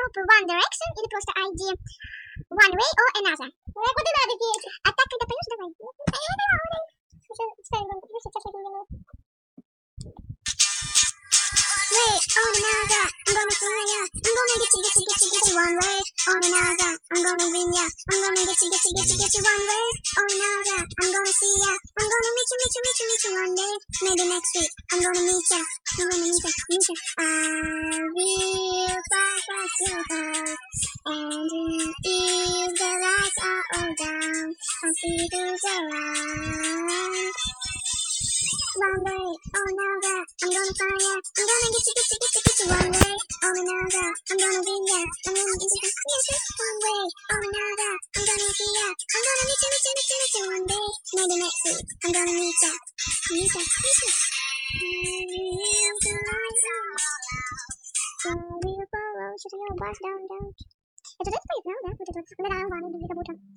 group One Direction или просто ID One Way or Another. Куда надо петь? А так, когда поешь, давай. Way on another, I'm gonna fly ya. I'm gonna get you one way on another. I'm gonna win ya. I'm gonna get you one way on another. I'm gonna see ya. I'm gonna meet you one day. Maybe next week. I'm gonna meet ya. I'm gonna meet ya. I will fly past your house. And if the lights are all down, I'll see those around. One way or another, I'm gonna find ya. I'm gonna get you one way or another. I'm gonna win ya. I'm gonna get you one way or another. I'm gonna see ya. I'm gonna meet you one day. Maybe next week. I'm gonna meet ya. Meet ya. The lights are so we'll follow. Should we go bust down? Это just поет, да? Вот это вот. Когда он ванну, как будто.